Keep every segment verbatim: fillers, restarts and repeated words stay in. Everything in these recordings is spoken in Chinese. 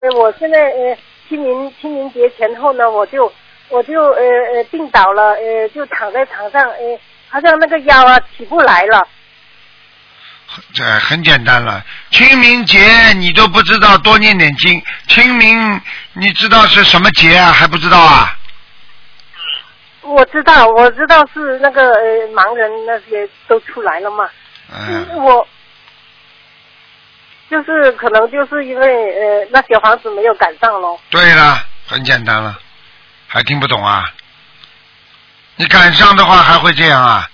呃，我现在呃清明清明节前后呢，我就我就呃呃病倒了，呃就躺在床上，呃好像那个腰啊起不来了。 这很简单了，清明节你都不知道，多念点经。清明你知道是什么节啊？还不知道啊？ 我知道，我知道是那个呃盲人那些都出来了嘛。 嗯。 我就是可能就是因为呃那小房子没有赶上咯。 对了，很简单了，还听不懂啊？你赶上的话还会这样啊？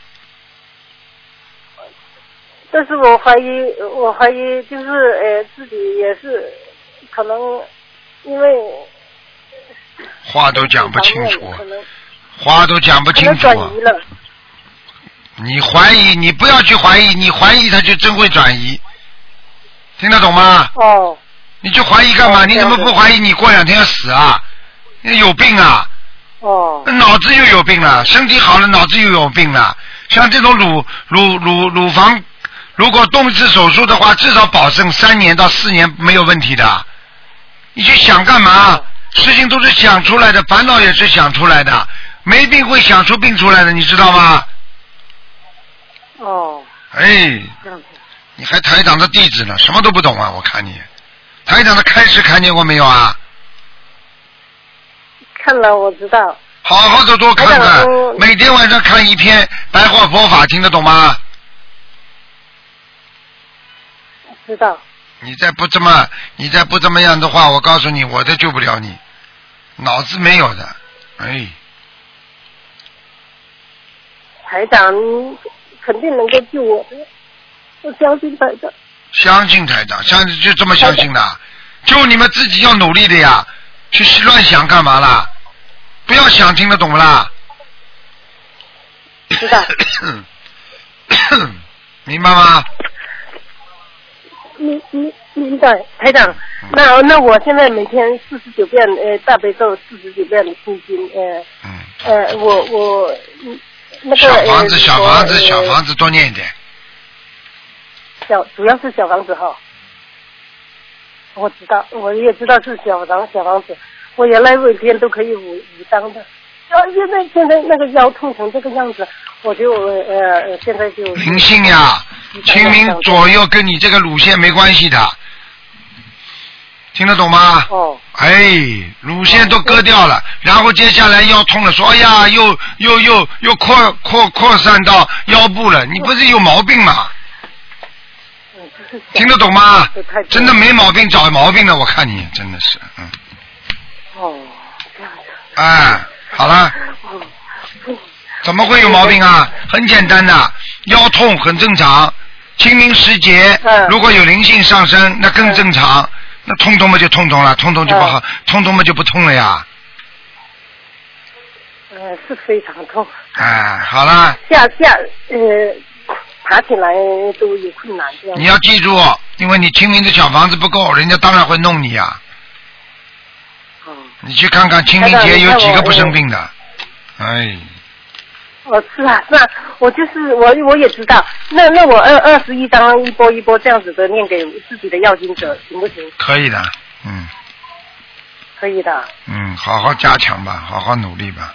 但是我怀疑，我怀疑就是呃自己也是可能因为话都讲不清楚，话都讲不清楚。 可能转移了。 你怀疑，你不要去怀疑，你怀疑他就真会转移，听得懂吗？ 哦。 你去怀疑干嘛？ 哦、 你怎么不怀疑？你过两天要死啊？你有病啊？ 哦。 脑子又有病了，身体好了，脑子又有病了。像这种乳乳乳乳房。如果动一次手术的话，至少保证三年到四年没有问题的。你去想干嘛？事情都是想出来的，烦恼也是想出来的，没病会想出病出来的，你知道吗？ 哦。 哎，你还台长的弟子呢，什么都不懂啊！我看你，台长的开示看见过没有啊？ 看了，我知道。 好好的多看看，每天晚上看一篇白话佛法，听得懂吗？ 知道。 你再不这么，你再不这么样的话，我告诉你，我都救不了你，脑子没有的，哎。 台长肯定能够救我的，我相信台长。 相信台长，相信就这么相信的，就你们自己要努力的呀，去乱想干嘛啦？不要想，听得懂不啦？ 知道。 明白吗？ 明明明白，台长。那那我现在每天四十九遍呃大悲咒，四十九遍的心经，呃嗯呃我我那个小房子呃小房子呃小房子多念一点。 小主要是小房子哈。我知道，我也知道是小房小房子，我原来每天都可以五五张的，啊现在现在那个腰痛成这个样子，我就呃呃现在就灵性呀，清明左右跟你这个乳腺没关系的，听得懂吗？ 哦。 哎，乳腺都割掉了，然后接下来腰痛了，说哎呀，又又又又扩扩扩散到腰部了，你不是有毛病吗？听得懂吗？真的没毛病找毛病的，我看你真的是，嗯。 哦，这样子。 哎，好了。怎么会有毛病啊？很简单的，腰痛很正常。清明时节，如果有灵性上升，那更正常。那痛痛嘛就痛痛了，痛痛就不好，痛痛嘛就不痛了呀。 呃，是非常痛。 哎，好了。 下下呃。爬起来都有困难，这样。 你要记住，因为你清明的小房子不够，人家当然会弄你呀。 哦。 你去看看清明节有几个不生病的，哎。 哦，是啊，是啊，我就是我我也知道，那那我二二十一张一波一波这样子的念给自己的要经者，行不行？ 可以的，嗯。 可以的。 嗯，好好加强吧，好好努力吧。